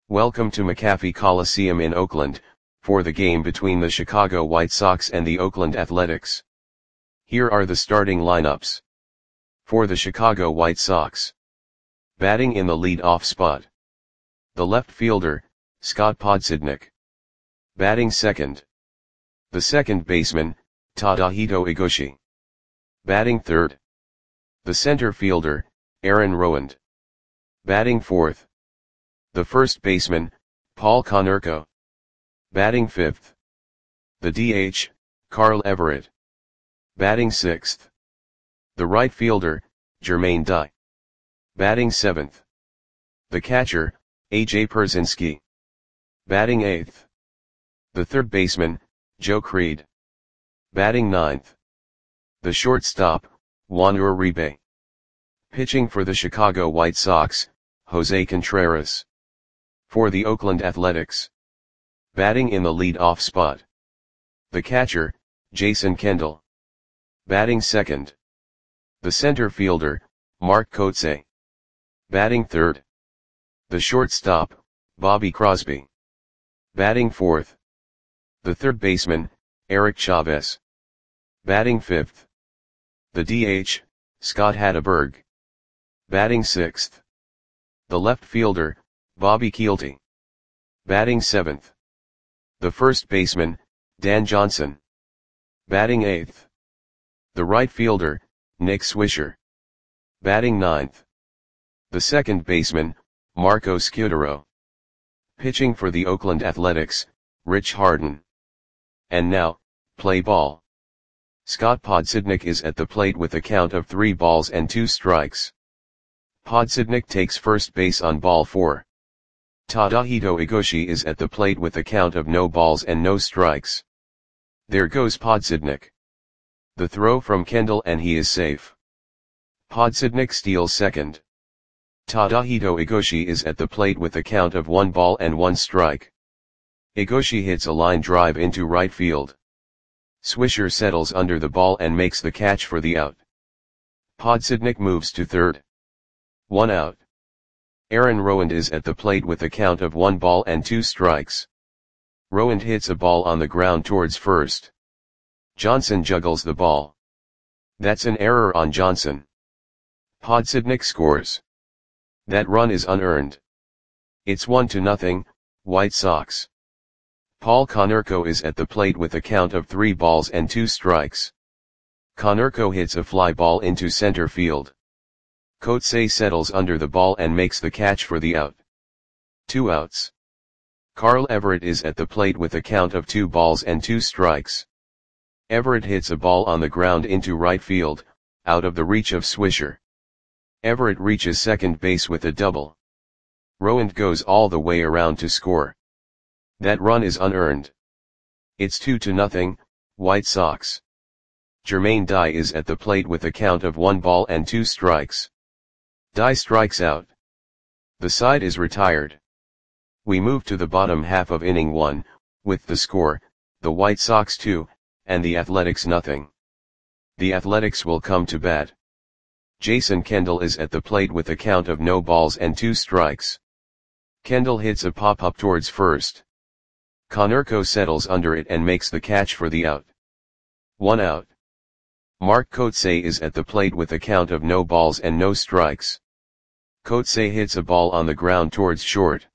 Welcome to McAfee Coliseum in Oakland, for the game between the Chicago White Sox and the Oakland Athletics. Here are the starting lineups. For the Chicago White Sox. Batting in the lead-off spot. The left fielder, Scott Podsednik. Batting second. The second baseman, Tadahito Iguchi. Batting third. The center fielder, Aaron Rowand. Batting fourth. The first baseman, Paul Konerko. Batting fifth. The DH, Carl Everett. Batting sixth. The right fielder, Jermaine Dye. Batting seventh. The catcher, A.J. Pierzynski. Batting eighth. The third baseman, Joe Creed. Batting ninth. The shortstop, Juan Uribe. Pitching for the Chicago White Sox, Jose Contreras. For the Oakland Athletics. Batting in the lead-off spot. The catcher, Jason Kendall. Batting second. The center fielder, Mark Kotsay. Batting third. The shortstop, Bobby Crosby. Batting fourth. The third baseman, Eric Chavez. Batting fifth. The DH, Scott Hatteberg. Batting sixth. The left fielder, Bobby Kielty. Batting seventh. The first baseman, Dan Johnson. Batting eighth. The right fielder, Nick Swisher. Batting ninth. The second baseman, Marco Scudero. Pitching for the Oakland Athletics, Rich Harden. And now, play ball. Scott Podsednik is at the plate with a count of 3 balls and 2 strikes. Podsednik takes first base on ball 4. Tadahito Iguchi is at the plate with a count of no balls and no strikes. There goes Podsednik. The throw from Kendall and he is safe. Podsednik steals second. Tadahito Iguchi is at the plate with a count of 1 ball and 1 strike. Iguchi hits a line drive into right field. Swisher settles under the ball and makes the catch for the out. Podsednik moves to third. 1 out. Aaron Rowand is at the plate with a count of 1 ball and 2 strikes. Rowand hits a ball on the ground towards first. Johnson juggles the ball. That's an error on Johnson. Podsednik scores. That run is unearned. It's 1-0, White Sox. Paul Konerko is at the plate with a count of 3 balls and 2 strikes. Konerko hits a fly ball into center field. Kotsay settles under the ball and makes the catch for the out. 2 outs. Carl Everett is at the plate with a count of 2 balls and 2 strikes. Everett hits a ball on the ground into right field, out of the reach of Swisher. Everett reaches second base with a double. Rowand goes all the way around to score. That run is unearned. It's 2-0, White Sox. Jermaine Dye is at the plate with a count of 1 ball and 2 strikes. Dye strikes out. The side is retired. We move to the bottom half of inning 1, with the score, the White Sox 2, and the Athletics 0. The Athletics will come to bat. Jason Kendall is at the plate with a count of no balls and 2 strikes. Kendall hits a pop-up towards first. Konerko settles under it and makes the catch for the out. 1 out. Mark Kotsay is at the plate with a count of no balls and no strikes. Kotsay hits a ball on the ground towards short.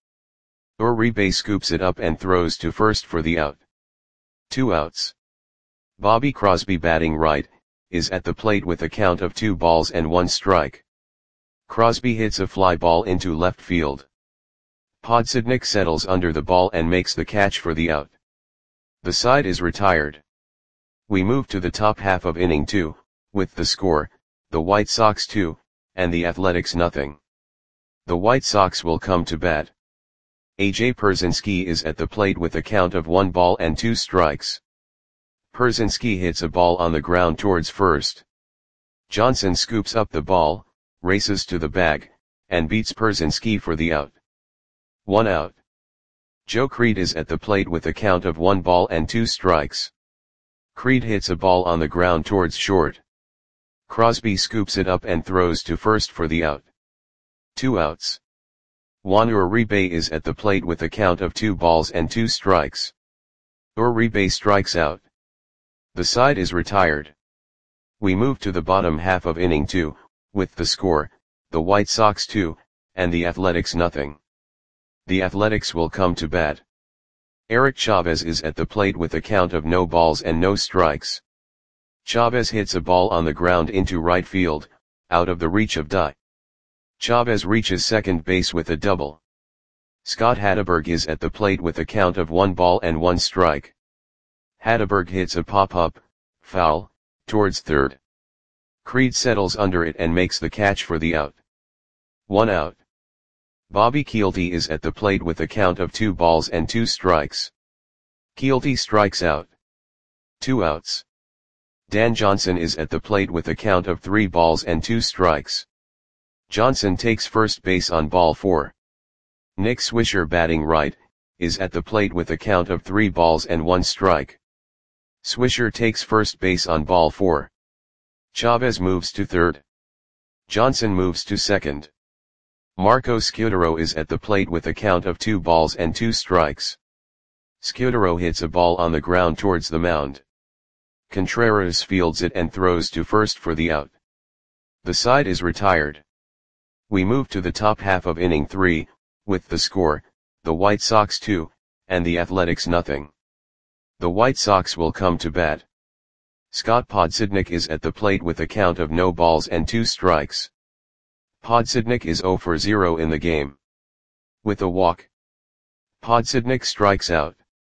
Uribe scoops it up and throws to first for the out. 2 outs. Bobby Crosby, batting right, is at the plate with a count of 2 balls and 1 strike. Crosby hits a fly ball into left field. Podsednik settles under the ball and makes the catch for the out. The side is retired. We move to the top half of inning 2, with the score, the White Sox 2, and the Athletics 0. The White Sox will come to bat. A.J. Pierzynski is at the plate with a count of 1 ball and 2 strikes. Pierzynski hits a ball on the ground towards first. Johnson scoops up the ball, races to the bag, and beats Pierzynski for the out. 1 out. Joe Creed is at the plate with a count of 1 ball and 2 strikes. Creed hits a ball on the ground towards short. Crosby scoops it up and throws to first for the out. 2 outs. Juan Uribe is at the plate with a count of 2 balls and 2 strikes. Uribe strikes out. The side is retired. We move to the bottom half of inning 2, with the score, the White Sox 2, and the Athletics nothing. The Athletics will come to bat. Eric Chavez is at the plate with a count of no balls and no strikes. Chavez hits a ball on the ground into right field, out of the reach of Dye. Chavez reaches second base with a double. Scott Hatteberg is at the plate with a count of 1 ball and 1 strike. Hatteberg hits a pop-up, foul, towards third. Creed settles under it and makes the catch for the out. 1 out. Bobby Kielty is at the plate with a count of 2 balls and 2 strikes. Kielty strikes out. 2 outs. Dan Johnson is at the plate with a count of 3 balls and 2 strikes. Johnson takes first base on ball 4. Nick Swisher, batting right, is at the plate with a count of 3 balls and 1 strike. Swisher takes first base on ball 4. Chavez moves to third. Johnson moves to second. Marco Scudero is at the plate with a count of 2 balls and 2 strikes. Scudero hits a ball on the ground towards the mound. Contreras fields it and throws to first for the out. The side is retired. We move to the top half of inning 3, with the score, the White Sox 2, and the Athletics nothing. The White Sox will come to bat. Scott Podsednik is at the plate with a count of no balls and 2 strikes. Podsednik is 0 for 0 in the game. With a walk. Podsednik strikes out.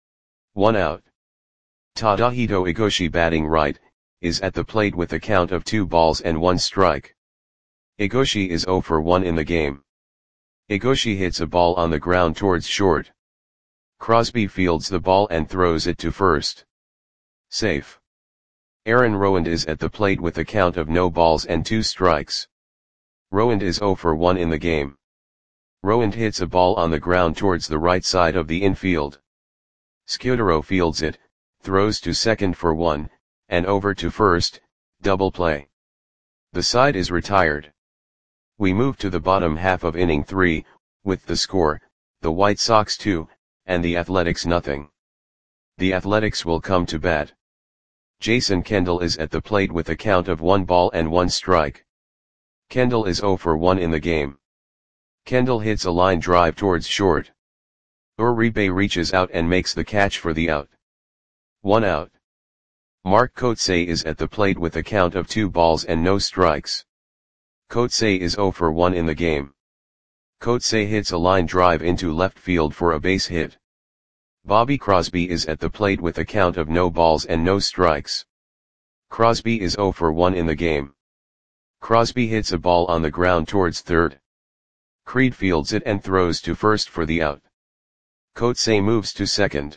1 out. Tadahito Igoshi, batting right, is at the plate with a count of 2 balls and 1 strike. Igoshi is 0 for 1 in the game. Igoshi hits a ball on the ground towards short. Crosby fields the ball and throws it to first. Safe. Aaron Rowand is at the plate with a count of no balls and 2 strikes. Rowand is 0 for 1 in the game. Rowand hits a ball on the ground towards the right side of the infield. Scudero fields it, throws to second for 1, and over to first, double play. The side is retired. We move to the bottom half of inning 3, with the score, the White Sox 2, and the Athletics nothing. The Athletics will come to bat. Jason Kendall is at the plate with a count of 1 ball and 1 strike. Kendall is 0 for 1 in the game. Kendall hits a line drive towards short. Uribe reaches out and makes the catch for the out. 1 out. Mark Kotsay is at the plate with a count of 2 balls and no strikes. Kotsay is 0 for 1 in the game. Kotsay hits a line drive into left field for a base hit. Bobby Crosby is at the plate with a count of no balls and no strikes. Crosby is 0 for 1 in the game. Crosby hits a ball on the ground towards third. Creed fields it and throws to first for the out. Kotsay moves to second.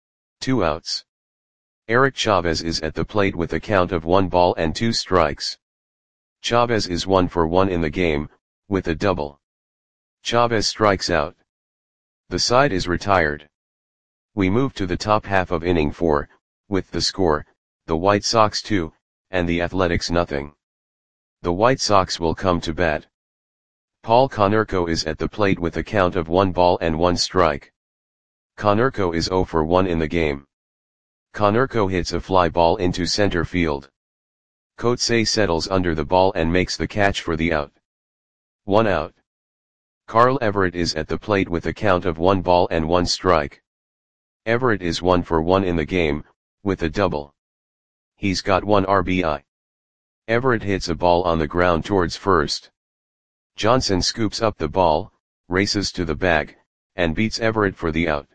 2 outs. Eric Chavez is at the plate with a count of 1 ball and 2 strikes. Chavez is 1 for 1 in the game, with a double. Chavez strikes out. The side is retired. We move to the top half of inning 4, with the score, the White Sox 2, and the Athletics nothing. The White Sox will come to bat. Paul Konerko is at the plate with a count of 1 ball and 1 strike. Konerko is 0 for 1 in the game. Konerko hits a fly ball into center field. Kotsay settles under the ball and makes the catch for the out. 1 out. Carl Everett is at the plate with a count of 1 ball and 1 strike. Everett is 1 for 1 in the game, with a double. He's got 1 RBI. Everett hits a ball on the ground towards first. Johnson scoops up the ball, races to the bag, and beats Everett for the out.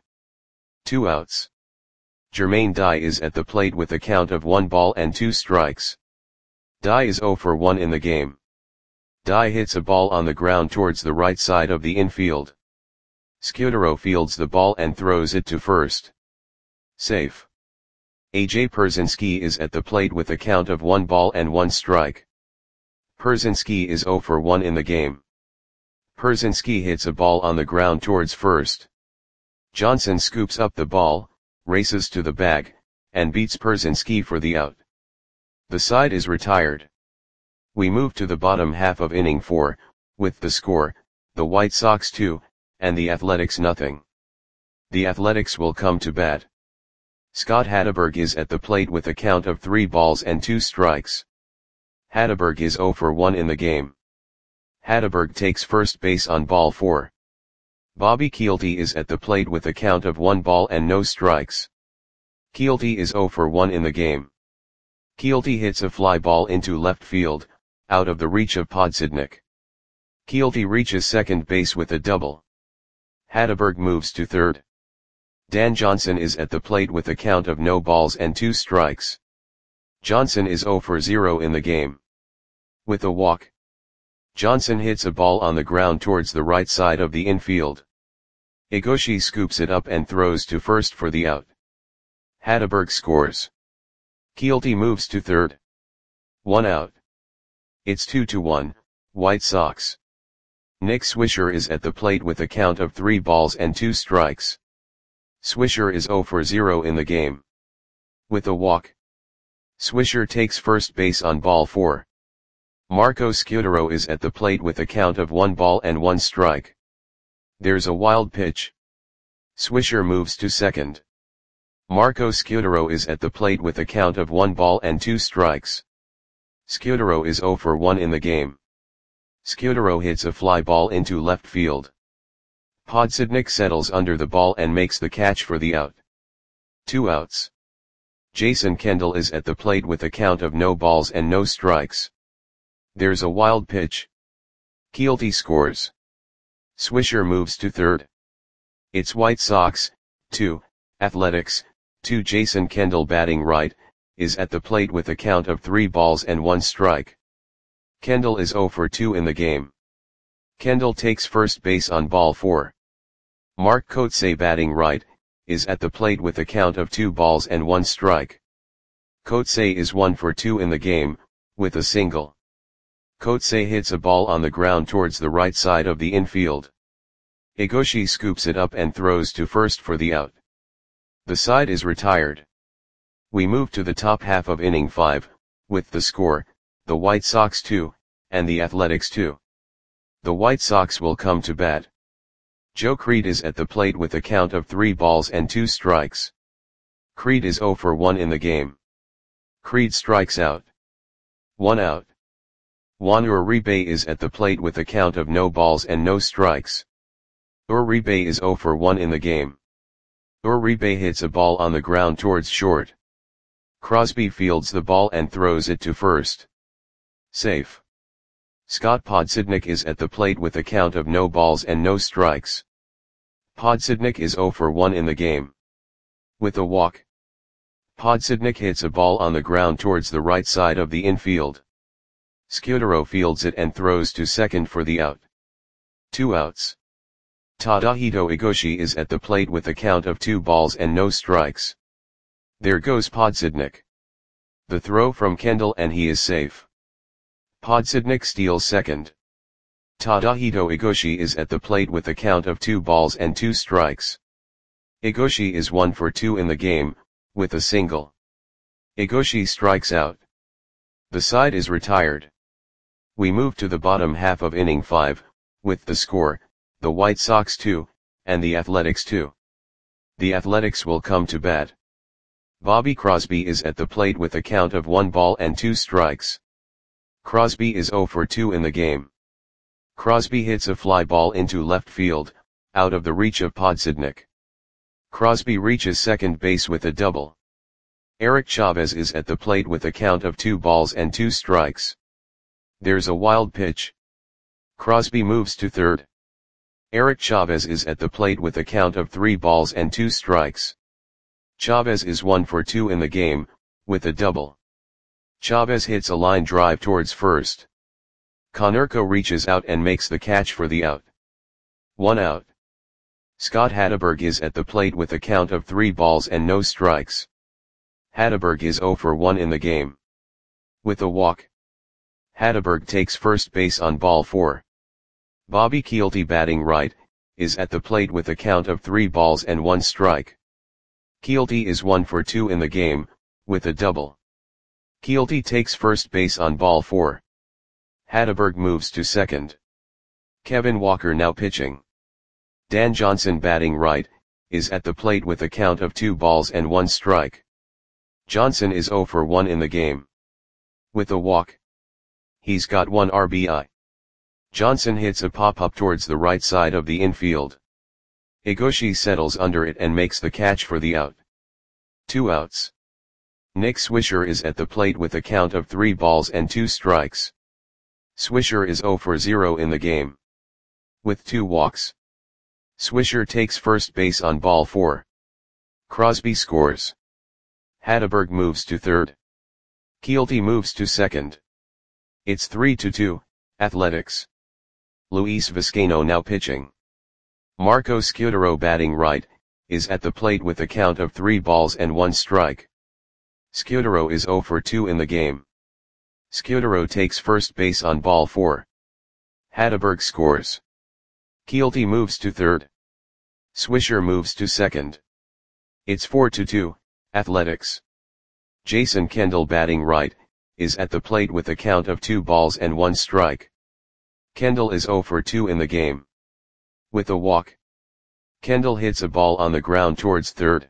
2 outs. Jermaine Dye is at the plate with a count of 1 ball and 2 strikes. Dye is 0 for 1 in the game. Dye hits a ball on the ground towards the right side of the infield. Scudero fields the ball and throws it to first. Safe. A.J. Pierzynski is at the plate with a count of 1 ball and 1 strike. Pierzynski is 0 for 1 in the game. Pierzynski hits a ball on the ground towards first. Johnson scoops up the ball, races to the bag, and beats Pierzynski for the out. The side is retired. We move to the bottom half of inning 4, with the score, the White Sox 2, and the Athletics nothing. The Athletics will come to bat. Scott Hatteberg is at the plate with a count of 3 balls and 2 strikes. Hatteberg is 0 for 1 in the game. Hatteberg takes first base on ball 4. Bobby Kielty is at the plate with a count of 1 ball and no strikes. Kielty is 0 for 1 in the game. Kielty hits a fly ball into left field, out of the reach of Podsednik. Kielty reaches second base with a double. Hatteberg moves to third. Dan Johnson is at the plate with a count of no balls and 2 strikes. Johnson is 0 for 0 in the game. With a walk, Johnson hits a ball on the ground towards the right side of the infield. Egoshi scoops it up and throws to first for the out. Hatteberg scores. Kielty moves to third. 1 out. It's 2-1, White Sox. Nick Swisher is at the plate with a count of 3 balls and 2 strikes. Swisher is 0 for 0 in the game. With a walk, Swisher takes first base on ball 4. Marco Scutaro is at the plate with a count of 1 ball and 1 strike. There's a wild pitch. Swisher moves to second. Marco Scutaro is at the plate with a count of 1 ball and 2 strikes. Scutaro is 0 for 1 in the game. Scutaro hits a fly ball into left field. Podsednik settles under the ball and makes the catch for the out. 2 outs. Jason Kendall is at the plate with a count of no balls and no strikes. There's a wild pitch. Kielty scores. Swisher moves to third. It's White Sox, 2, Athletics, 2. Jason Kendall batting right, is at the plate with a count of 3 balls and 1 strike. Kendall is 0 for 2 in the game. Kendall takes first base on ball 4. Mark Kotsay batting right, is at the plate with a count of 2 balls and 1 strike. Kotsay is 1 for 2 in the game, with a single. Kotsay hits a ball on the ground towards the right side of the infield. Egoshi scoops it up and throws to first for the out. The side is retired. We move to the top half of inning 5, with the score, the White Sox 2, and the Athletics 2. The White Sox will come to bat. Joe Creed is at the plate with a count of 3 balls and 2 strikes. Creed is 0 for 1 in the game. Creed strikes out. 1 out. Juan Uribe is at the plate with a count of no balls and no strikes. Uribe is 0 for 1 in the game. Uribe hits a ball on the ground towards short. Crosby fields the ball and throws it to first. Safe. Scott Podsednik is at the plate with a count of no balls and no strikes. Podsednik is 0 for 1 in the game. With a walk, Podsednik hits a ball on the ground towards the right side of the infield. Scutaro fields it and throws to second for the out. 2 outs. Tadahito Egoshi is at the plate with a count of 2 balls and no strikes. There goes Podsednik. The throw from Kendall and he is safe. Podsednik steals second. Tadahito Egoshi is at the plate with a count of 2 balls and 2 strikes. Egoshi is 1 for 2 in the game, with a single. Egoshi strikes out. The side is retired. We move to the bottom half of inning 5, with the score, the White Sox 2, and the Athletics 2. The Athletics will come to bat. Bobby Crosby is at the plate with a count of 1 ball and 2 strikes. Crosby is 0 for 2 in the game. Crosby hits a fly ball into left field, out of the reach of Podsednik. Crosby reaches second base with a double. Eric Chavez is at the plate with a count of 2 balls and 2 strikes. There's a wild pitch. Crosby moves to third. Eric Chavez is at the plate with a count of 3 balls and 2 strikes. Chavez is 1 for 2 in the game, with a double. Chavez hits a line drive towards first. Konerko reaches out and makes the catch for the out. 1 out. Scott Hatteberg is at the plate with a count of 3 balls and no strikes. Hatteberg is 0 for 1 in the game. With a walk, Hatteberg takes first base on ball 4. Bobby Kielty batting right, is at the plate with a count of 3 balls and 1 strike. Kielty is 1 for 2 in the game, with a double. Kielty takes first base on ball 4. Hatteberg moves to second. Kevin Walker now pitching. Dan Johnson batting right, is at the plate with a count of 2 balls and 1 strike. Johnson is 0 for 1 in the game. With a walk. He's got 1 RBI. Johnson hits a pop-up towards the right side of the infield. Igoshi settles under it and makes the catch for the out. 2 outs. Nick Swisher is at the plate with a count of 3 balls and 2 strikes. Swisher is 0 for 0 in the game. With 2 walks. Swisher takes first base on ball 4. Crosby scores. Hatteberg moves to third. Keelty moves to second. It's 3-2, Athletics. Luis Vizcaino now pitching. Marco Scutaro batting right, is at the plate with a count of 3 balls and 1 strike. Scutaro is 0 for 2 in the game. Scutaro takes first base on ball 4. Hatteberg scores. Keelty moves to third. Swisher moves to second. It's 4-2, Athletics. Jason Kendall batting right, is at the plate with a count of 2 balls and 1 strike. Kendall is 0 for 2 in the game. With a walk. Kendall hits a ball on the ground towards third.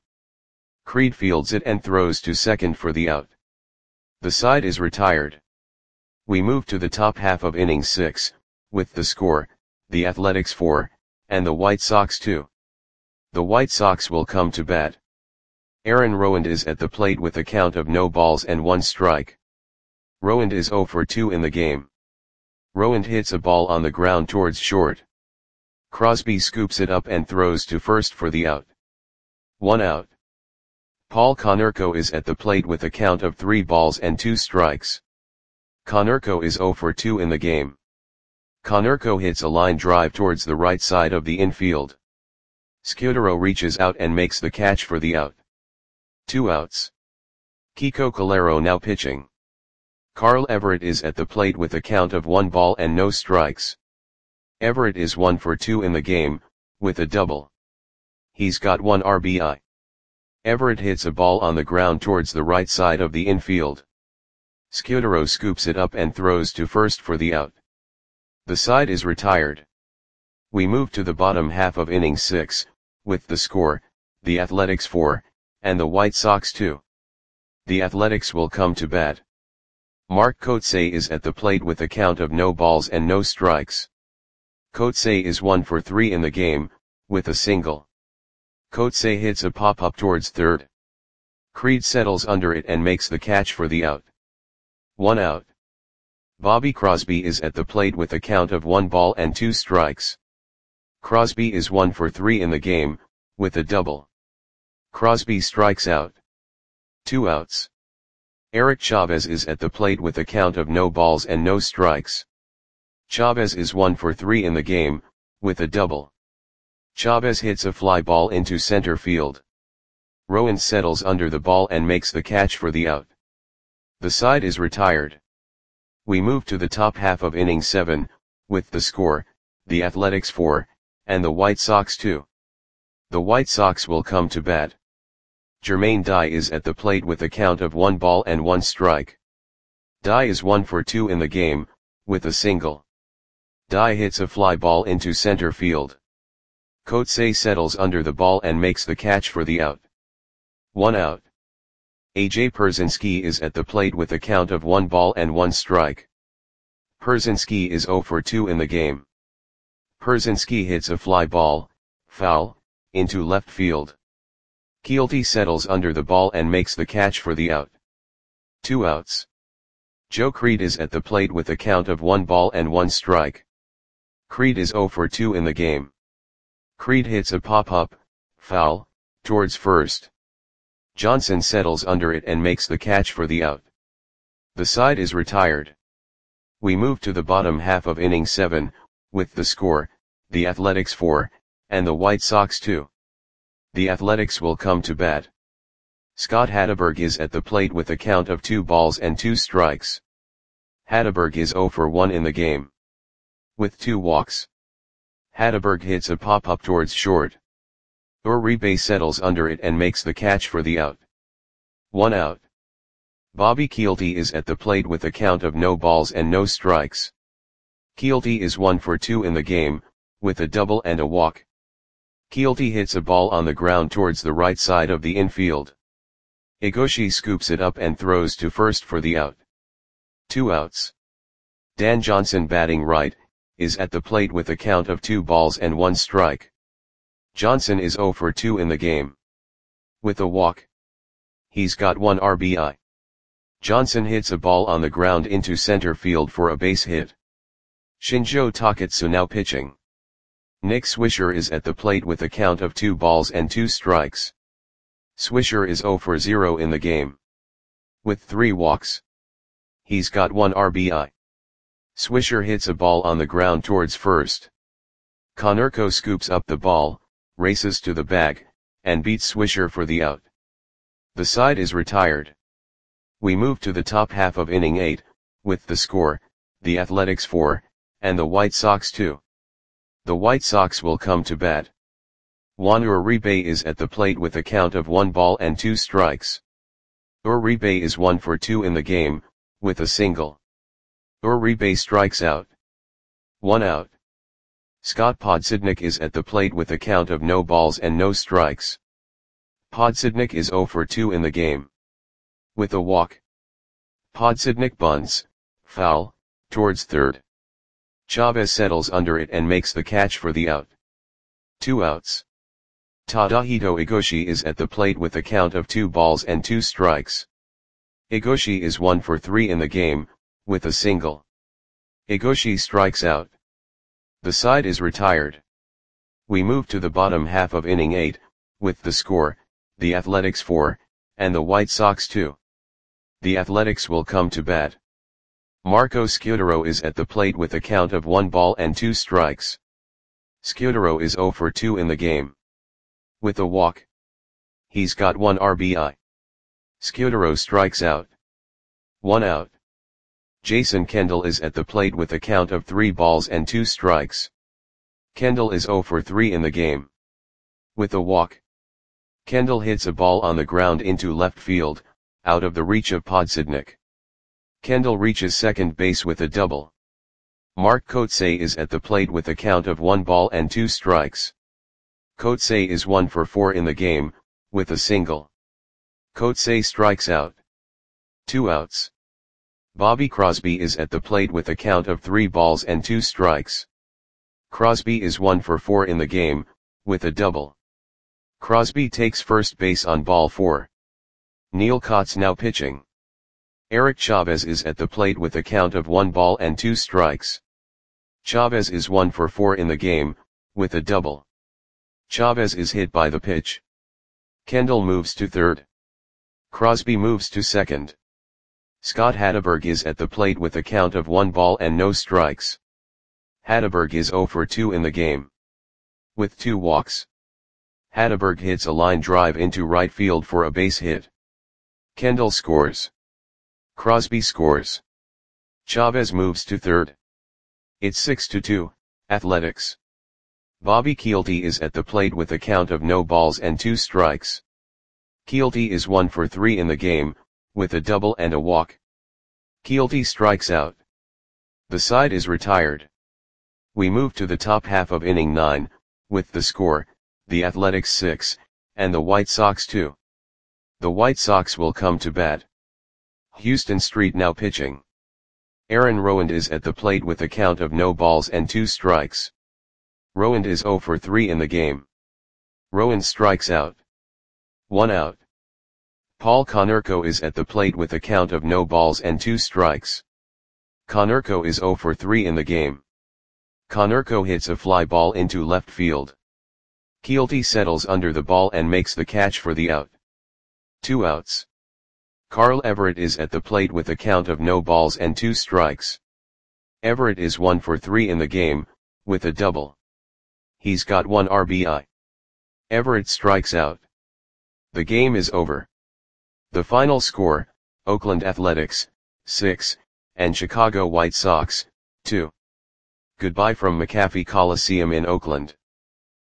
Creed fields it and throws to second for the out. The side is retired. We move to the top half of inning 6, with the score, the Athletics 4, and the White Sox 2. The White Sox will come to bat. Aaron Rowand is at the plate with a count of no balls and 1 strike. Rowand is 0 for 2 in the game. Rowand hits a ball on the ground towards short. Crosby scoops it up and throws to first for the out. 1 out. Paul Konerko is at the plate with a count of 3 balls and 2 strikes. Konerko is 0 for 2 in the game. Konerko hits a line drive towards the right side of the infield. Scutaro reaches out and makes the catch for the out. 2 outs. Kiko Calero now pitching. Carl Everett is at the plate with a count of 1 ball and no strikes. Everett is 1 for 2 in the game, with a double. He's got 1 RBI. Everett hits a ball on the ground towards the right side of the infield. Scutaro scoops it up and throws to first for the out. The side is retired. We move to the bottom half of inning 6, with the score, the Athletics 4, and the White Sox 2. The Athletics will come to bat. Mark Kotsay is at the plate with a count of no balls and no strikes. Kotsay is 1 for 3 in the game, with a single. Kotsay hits a pop-up towards third. Creed settles under it and makes the catch for the out. 1 out. Bobby Crosby is at the plate with a count of 1 ball and 2 strikes. Crosby is 1 for 3 in the game, with a double. Crosby strikes out. 2 outs. Eric Chavez is at the plate with a count of no balls and no strikes. Chavez is 1 for 3 in the game, with a double. Chavez hits a fly ball into center field. Rowand settles under the ball and makes the catch for the out. The side is retired. We move to the top half of inning 7, with the score, the Athletics 4, and the White Sox 2. The White Sox will come to bat. Jermaine Dye is at the plate with a count of 1 ball and 1 strike. Dye is 1 for 2 in the game, with a single. Dye hits a fly ball into center field. Kotsay settles under the ball and makes the catch for the out. 1 out. A.J. Pierzynski is at the plate with a count of 1 ball and 1 strike. Pierzynski is 0 for 2 in the game. Pierzynski hits a fly ball, foul, into left field. Keelty settles under the ball and makes the catch for the out. 2 outs. Joe Creed is at the plate with a count of 1 ball and 1 strike. Creed is 0 for 2 in the game. Creed hits a pop-up, foul, towards first. Johnson settles under it and makes the catch for the out. The side is retired. We move to the bottom half of inning 7, with the score, the Athletics 4, and the White Sox 2. The Athletics will come to bat. Scott Hatteberg is at the plate with a count of 2 balls and 2 strikes. Hatteberg is 0 for 1 in the game. With 2 walks. Hatteberg hits a pop-up towards short. Uribe settles under it and makes the catch for the out. 1 out. Bobby Keelty is at the plate with a count of no balls and no strikes. Keelty is 1 for 2 in the game, with a double and a walk. Keelty hits a ball on the ground towards the right side of the infield. Egoshi scoops it up and throws to first for the out. 2 outs. Dan Johnson, batting right, is at the plate with a count of 2 balls and 1 strike. Johnson is 0 for 2 in the game. With a walk. He's got 1 RBI. Johnson hits a ball on the ground into center field for a base hit. Shinjo Taketsu now pitching. Nick Swisher is at the plate with a count of 2 balls and 2 strikes. Swisher is 0 for 0 in the game. With 3 walks. He's got 1 RBI. Swisher hits a ball on the ground towards first. Konerko scoops up the ball, races to the bag, and beats Swisher for the out. The side is retired. We move to the top half of inning 8, with the score, the Athletics 4, and the White Sox 2. The White Sox will come to bat. Juan Uribe is at the plate with a count of 1 ball and 2 strikes. Uribe is 1 for 2 in the game, with a single. Uribe strikes out. 1 out. Scott Podsednik is at the plate with a count of no balls and no strikes. Podsednik is 0 for 2 in the game. With a walk. Podsednik bunts, foul, towards third. Chavez settles under it and makes the catch for the out. 2 outs. Tadahito Egoshi is at the plate with a count of 2 balls and 2 strikes. Egoshi is 1 for 3 in the game, with a single. Egoshi strikes out. The side is retired. We move to the bottom half of inning 8, with the score, the Athletics 4, and the White Sox 2. The Athletics will come to bat. Marco Scudero is at the plate with a count of 1 ball and 2 strikes. Scudero is 0 for 2 in the game. With a walk. He's got 1 RBI. Scudero strikes out. 1 out. Jason Kendall is at the plate with a count of 3 balls and 2 strikes. Kendall is 0 for 3 in the game. With a walk. Kendall hits a ball on the ground into left field, out of the reach of Podsednik. Kendall reaches second base with a double. Mark Kotsay is at the plate with a count of 1 ball and 2 strikes. Kotsay is 1 for 4 in the game, with a single. Kotsay strikes out. 2 outs. Bobby Crosby is at the plate with a count of 3 balls and 2 strikes. Crosby is 1 for 4 in the game, with a double. Crosby takes first base on ball 4. Neil Kotz now pitching. Eric Chavez is at the plate with a count of 1 ball and 2 strikes. Chavez is 1 for 4 in the game, with a double. Chavez is hit by the pitch. Kendall moves to third. Crosby moves to second. Scott Hatteberg is at the plate with a count of 1 ball and no strikes. Hatteberg is 0 for 2 in the game. With 2 walks. Hatteberg hits a line drive into right field for a base hit. Kendall scores. Crosby scores. Chavez moves to third. It's 6-2, Athletics. Bobby Keelty is at the plate with a count of no balls and 2 strikes. Keelty is 1 for 3 in the game, with a double and a walk. Keelty strikes out. The side is retired. We move to the top half of inning 9, with the score, the Athletics 6, and the White Sox 2. The White Sox will come to bat. Houston Street now pitching. Aaron Rowand is at the plate with a count of no balls and 2 strikes. Rowand is 0 for 3 in the game. Rowand strikes out. 1 out. Paul Konerko is at the plate with a count of no balls and 2 strikes. Konerko is 0 for 3 in the game. Konerko hits a fly ball into left field. Keelty settles under the ball and makes the catch for the out. 2 outs. Carl Everett is at the plate with a count of no balls and 2 strikes. Everett is 1 for 3 in the game, with a double. He's got 1 RBI. Everett strikes out. The game is over. The final score, Oakland Athletics, 6, and Chicago White Sox, 2. Goodbye from McAfee Coliseum in Oakland.